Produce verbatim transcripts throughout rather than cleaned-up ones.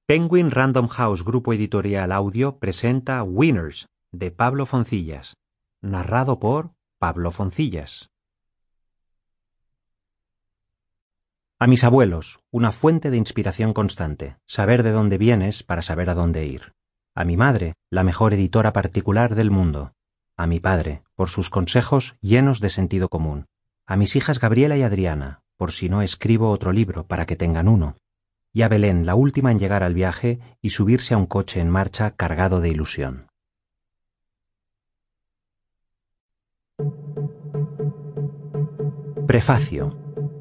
Penguin Random House Grupo Editorial Audio presenta Winners, de Pablo Foncillas, narrado por Pablo Foncillas. A mis abuelos, una fuente de inspiración constante, saber de dónde vienes para saber a dónde ir. A mi madre, la mejor editora particular del mundo. A mi padre, por sus consejos llenos de sentido común. A mis hijas Gabriela y Adriana, por si no escribo otro libro para que tengan uno. Y a Belén, la última en llegar al viaje y subirse a un coche en marcha cargado de ilusión. Prefacio.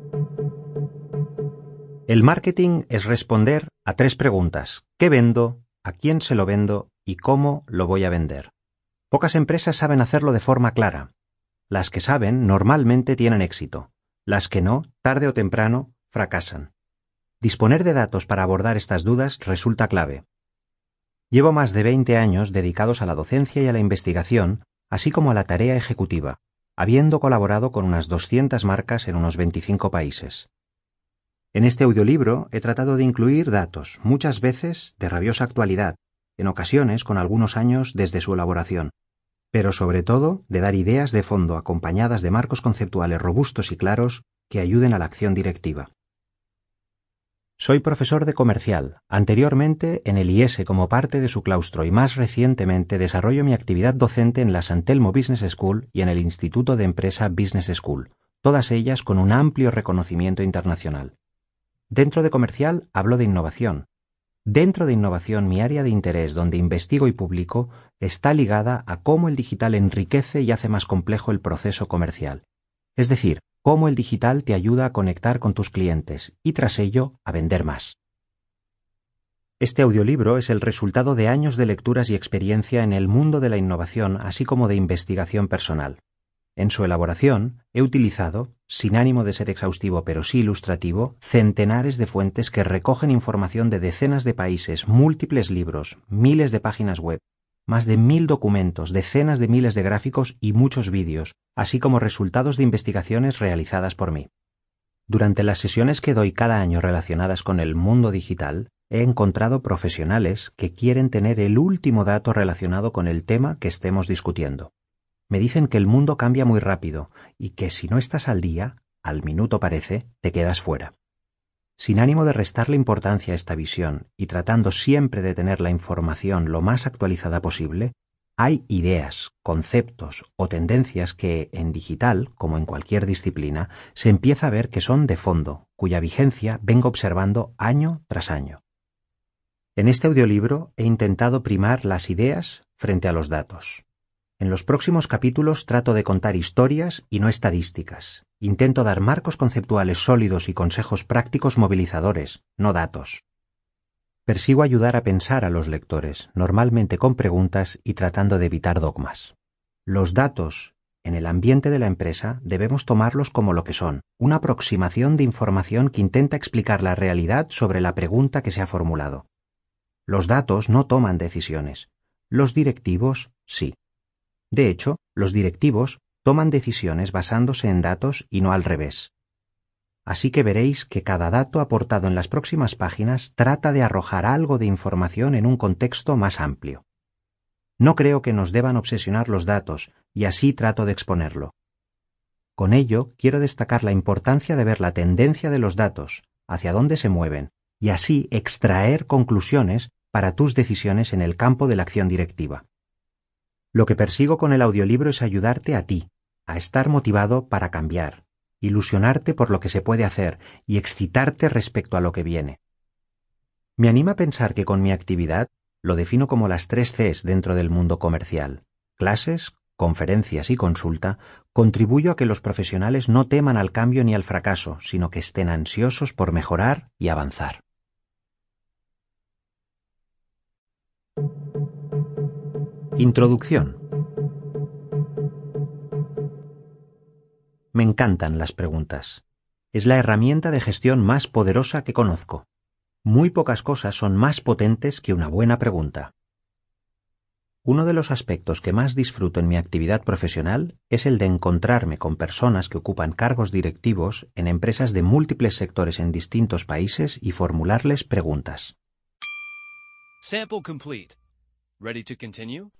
El marketing es responder a tres preguntas: ¿qué vendo?, ¿a quién se lo vendo? Y ¿cómo lo voy a vender? Pocas empresas saben hacerlo de forma clara. Las que saben normalmente tienen éxito. Las que no, tarde o temprano, fracasan. Disponer de datos para abordar estas dudas resulta clave. Llevo más de veinte años dedicados a la docencia y a la investigación, así como a la tarea ejecutiva, habiendo colaborado con unas doscientas marcas en unos veinticinco países. En este audiolibro he tratado de incluir datos, muchas veces de rabiosa actualidad, en ocasiones con algunos años desde su elaboración, pero sobre todo de dar ideas de fondo acompañadas de marcos conceptuales robustos y claros que ayuden a la acción directiva. Soy profesor de comercial, anteriormente en el I E S E como parte de su claustro y más recientemente desarrollo mi actividad docente en la San Telmo Business School y en el Instituto de Empresa Business School, todas ellas con un amplio reconocimiento internacional. Dentro de comercial hablo de innovación. Dentro de innovación, mi área de interés donde investigo y publico está ligada a cómo el digital enriquece y hace más complejo el proceso comercial. Es decir, cómo el digital te ayuda a conectar con tus clientes y tras ello a vender más. Este audiolibro es el resultado de años de lecturas y experiencia en el mundo de la innovación, así como de investigación personal. En su elaboración he utilizado, sin ánimo de ser exhaustivo pero sí ilustrativo, centenares de fuentes que recogen información de decenas de países, múltiples libros, miles de páginas web, más de mil documentos, decenas de miles de gráficos y muchos vídeos, así como resultados de investigaciones realizadas por mí. Durante las sesiones que doy cada año relacionadas con el mundo digital, he encontrado profesionales que quieren tener el último dato relacionado con el tema que estemos discutiendo. Me dicen que el mundo cambia muy rápido y que si no estás al día, al minuto parece, te quedas fuera. Sin ánimo de restarle importancia a esta visión y tratando siempre de tener la información lo más actualizada posible, hay ideas, conceptos o tendencias que, en digital, como en cualquier disciplina, se empieza a ver que son de fondo, cuya vigencia vengo observando año tras año. En este audiolibro he intentado primar las ideas frente a los datos. En los próximos capítulos trato de contar historias y no estadísticas. Intento dar marcos conceptuales sólidos y consejos prácticos movilizadores, no datos. Persigo ayudar a pensar a los lectores, normalmente con preguntas y tratando de evitar dogmas. Los datos, en el ambiente de la empresa, debemos tomarlos como lo que son, una aproximación de información que intenta explicar la realidad sobre la pregunta que se ha formulado. Los datos no toman decisiones. Los directivos, sí. De hecho, los directivos toman decisiones basándose en datos y no al revés. Así que veréis que cada dato aportado en las próximas páginas trata de arrojar algo de información en un contexto más amplio. No creo que nos deban obsesionar los datos, y así trato de exponerlo. Con ello, quiero destacar la importancia de ver la tendencia de los datos, hacia dónde se mueven, y así extraer conclusiones para tus decisiones en el campo de la acción directiva. Lo que persigo con el audiolibro es ayudarte a ti, a estar motivado para cambiar, ilusionarte por lo que se puede hacer y excitarte respecto a lo que viene. Me anima a pensar que con mi actividad, lo defino como las tres Cs dentro del mundo comercial: clases, conferencias y consulta, contribuyo a que los profesionales no teman al cambio ni al fracaso, sino que estén ansiosos por mejorar y avanzar. Introducción. Me encantan las preguntas. Es la herramienta de gestión más poderosa que conozco. Muy pocas cosas son más potentes que una buena pregunta. Uno de los aspectos que más disfruto en mi actividad profesional es el de encontrarme con personas que ocupan cargos directivos en empresas de múltiples sectores en distintos países y formularles preguntas. Sample complete. Ready to continue?